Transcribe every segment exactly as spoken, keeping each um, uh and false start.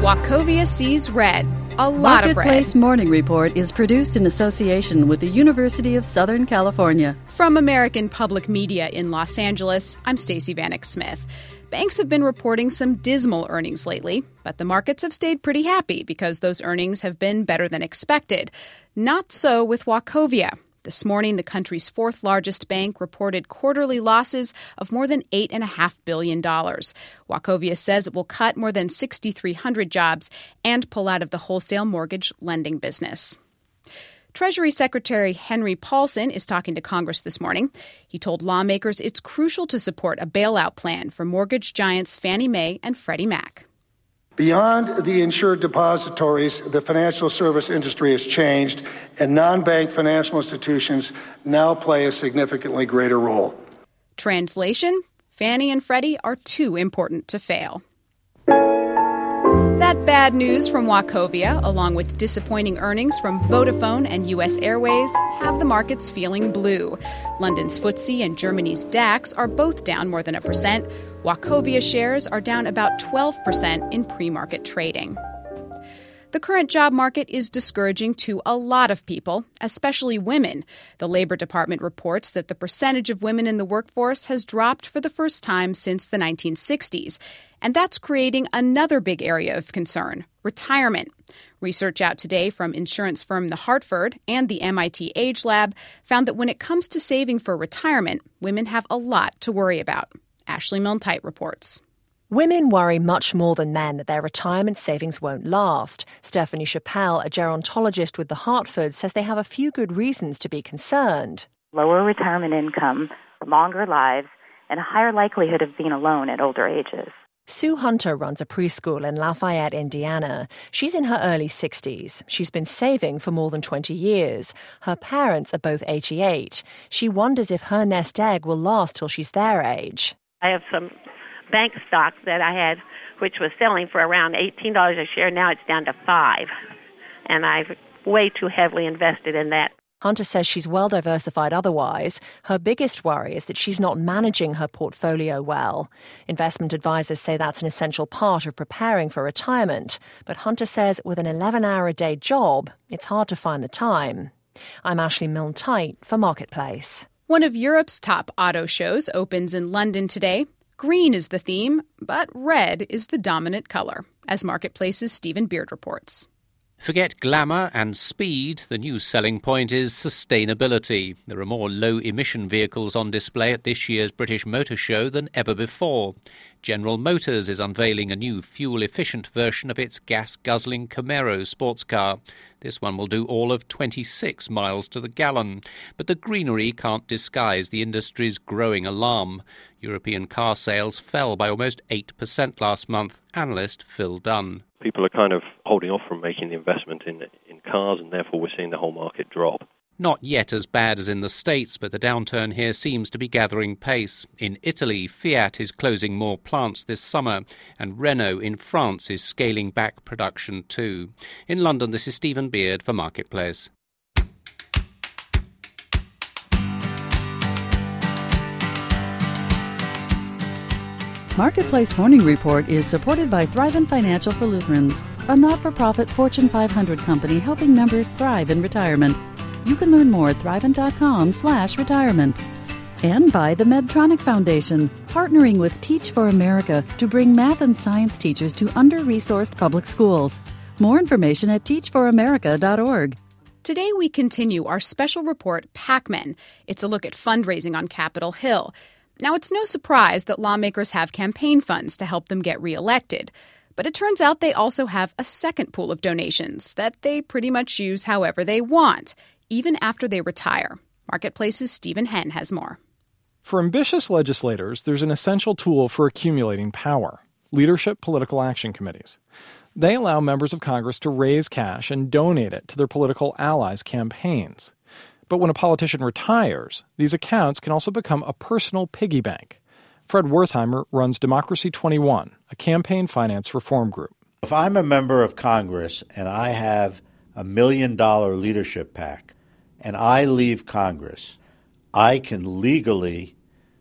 Wachovia sees red. A lot of red. Marketplace Morning Report is produced in association with the University of Southern California. From American Public Media in Los Angeles, I'm Stacey Vanek Smith. Banks have been reporting some dismal earnings lately, but the markets have stayed pretty happy because those earnings have been better than expected. Not so with Wachovia. This morning, the country's fourth largest bank reported quarterly losses of more than eight point five billion dollars. Wachovia says it will cut more than six thousand three hundred jobs and pull out of the wholesale mortgage lending business. Treasury Secretary Henry Paulson is talking to Congress this morning. He told lawmakers it's crucial to support a bailout plan for mortgage giants Fannie Mae and Freddie Mac. Beyond the insured depositories, the financial service industry has changed, and non-bank financial institutions now play a significantly greater role. Translation: Fannie and Freddie are too important to fail. That bad news from Wachovia, along with disappointing earnings from Vodafone and U S Airways, have the markets feeling blue. London's F T S E and Germany's DAX are both down more than a percent. Wachovia shares are down about twelve percent in pre-market trading. The current job market is discouraging to a lot of people, especially women. The Labor Department reports that the percentage of women in the workforce has dropped for the first time since the nineteen sixties. And that's creating another big area of concern: retirement. Research out today from insurance firm The Hartford and the M I T Age Lab found that when it comes to saving for retirement, women have a lot to worry about. Ashley Milne-Tyte reports. Women worry much more than men that their retirement savings won't last. Stephanie Chappell, a gerontologist with The Hartford, says they have a few good reasons to be concerned. Lower retirement income, longer lives, and a higher likelihood of being alone at older ages. Sue Hunter runs a preschool in Lafayette, Indiana. She's in her early sixties. She's been saving for more than twenty years. Her parents are both eighty-eight. She wonders if her nest egg will last till she's their age. I have some bank stock that I had, which was selling for around eighteen dollars a share. Now it's down to five, and I've way too heavily invested in that. Hunter says she's well diversified otherwise. Her biggest worry is that she's not managing her portfolio well. Investment advisors say that's an essential part of preparing for retirement. But Hunter says with an eleven-hour-a-day job, it's hard to find the time. I'm Ashley Milne-Tyte for Marketplace. One of Europe's top auto shows opens in London today. Green is the theme, but red is the dominant color, as Marketplace's Stephen Beard reports. Forget glamour and speed. The new selling point is sustainability. There are more low-emission vehicles on display at this year's British Motor Show than ever before. General Motors is unveiling a new fuel-efficient version of its gas-guzzling Camaro sports car. This one will do all of twenty-six miles to the gallon. But the greenery can't disguise the industry's growing alarm. European car sales fell by almost eight percent last month. Analyst Phil Dunn. People are kind of holding off from making the investment in in cars, and therefore we're seeing the whole market drop. Not yet as bad as in the States, but the downturn here seems to be gathering pace. In Italy, Fiat is closing more plants this summer, and Renault in France is scaling back production too. In London, this is Stephen Beard for Marketplace. Marketplace Morning Report is supported by Thrivent Financial for Lutherans, a not-for-profit Fortune five hundred company helping members thrive in retirement. You can learn more at thrivent.com slash retirement. And by the Medtronic Foundation, partnering with Teach for America to bring math and science teachers to under-resourced public schools. More information at teach for america dot org. Today we continue our special report, PACmen. It's a look at fundraising on Capitol Hill. Now, it's no surprise that lawmakers have campaign funds to help them get reelected. But it turns out they also have a second pool of donations that they pretty much use however they want, even after they retire. Marketplace's Stephen Henn has more. For ambitious legislators, there's an essential tool for accumulating power: leadership political action committees. They allow members of Congress to raise cash and donate it to their political allies' campaigns. But when a politician retires, these accounts can also become a personal piggy bank. Fred Wertheimer runs Democracy twenty-one, a campaign finance reform group. If I'm a member of Congress and I have a million-dollar leadership PAC and I leave Congress, I can legally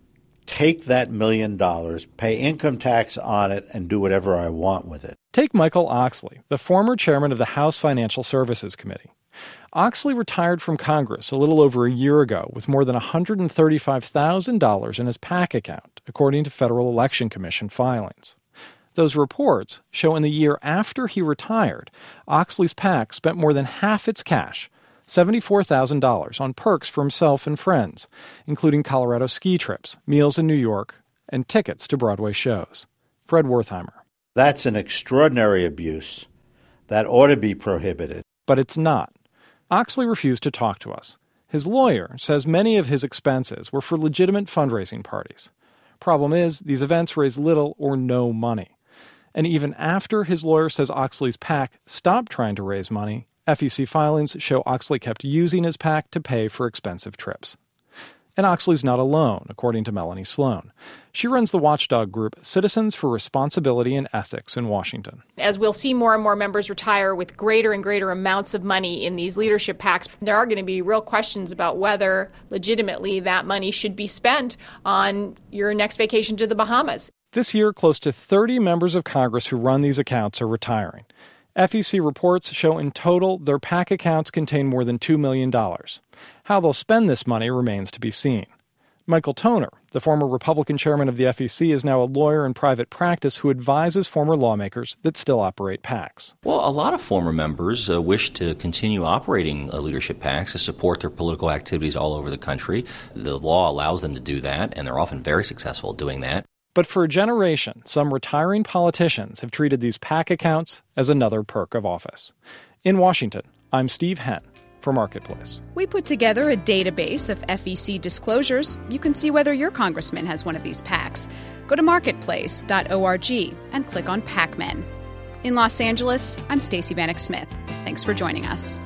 take that million dollars, pay income tax on it, and do whatever I want with it. Take Michael Oxley, the former chairman of the House Financial Services Committee. Oxley retired from Congress a little over a year ago with more than one hundred thirty-five thousand dollars in his PAC account, according to Federal Election Commission filings. Those reports show in the year after he retired, Oxley's PAC spent more than half its cash, seventy-four thousand dollars, on perks for himself and friends, including Colorado ski trips, meals in New York, and tickets to Broadway shows. Fred Wertheimer. That's an extraordinary abuse. That ought to be prohibited. But it's not. Oxley refused to talk to us. His lawyer says many of his expenses were for legitimate fundraising parties. Problem is, these events raise little or no money. And even after his lawyer says Oxley's PAC stopped trying to raise money, F E C filings show Oxley kept using his PAC to pay for expensive trips. And Oxley's not alone, according to Melanie Sloan. She runs the watchdog group Citizens for Responsibility and Ethics in Washington. As we'll see more and more members retire with greater and greater amounts of money in these leadership PACs, there are going to be real questions about whether legitimately that money should be spent on your next vacation to the Bahamas. This year, close to thirty members of Congress who run these accounts are retiring. F E C reports show in total their PAC accounts contain more than two million dollars. How they'll spend this money remains to be seen. Michael Toner, the former Republican chairman of the F E C, is now a lawyer in private practice who advises former lawmakers that still operate PACs. Well, a lot of former members uh, wish to continue operating uh, leadership PACs to support their political activities all over the country. The law allows them to do that, and they're often very successful doing that. But for a generation, some retiring politicians have treated these PAC accounts as another perk of office. In Washington, I'm Steve Henn for Marketplace. We put together a database of F E C disclosures. You can see whether your congressman has one of these PACs. Go to marketplace dot org and click on PAC Men. In Los Angeles, I'm Stacey Vanek Smith. Thanks for joining us.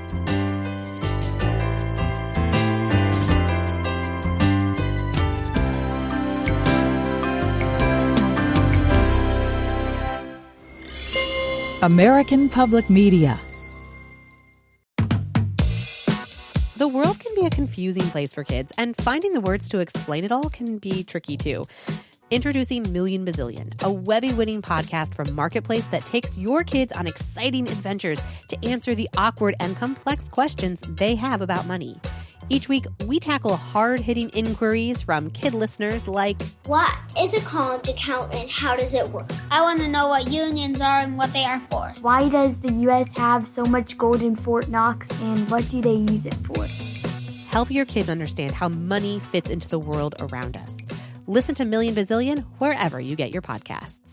American Public Media. The world can be a confusing place for kids, and finding the words to explain it all can be tricky too. Introducing Million Bazillion, a Webby-winning podcast from Marketplace that takes your kids on exciting adventures to answer the awkward and complex questions they have about money. Each week, we tackle hard-hitting inquiries from kid listeners like, what is a college account and how does it work? I want to know what unions are and what they are for. Why does the U S have so much gold in Fort Knox and what do they use it for? Help your kids understand how money fits into the world around us. Listen to Million Bazillion wherever you get your podcasts.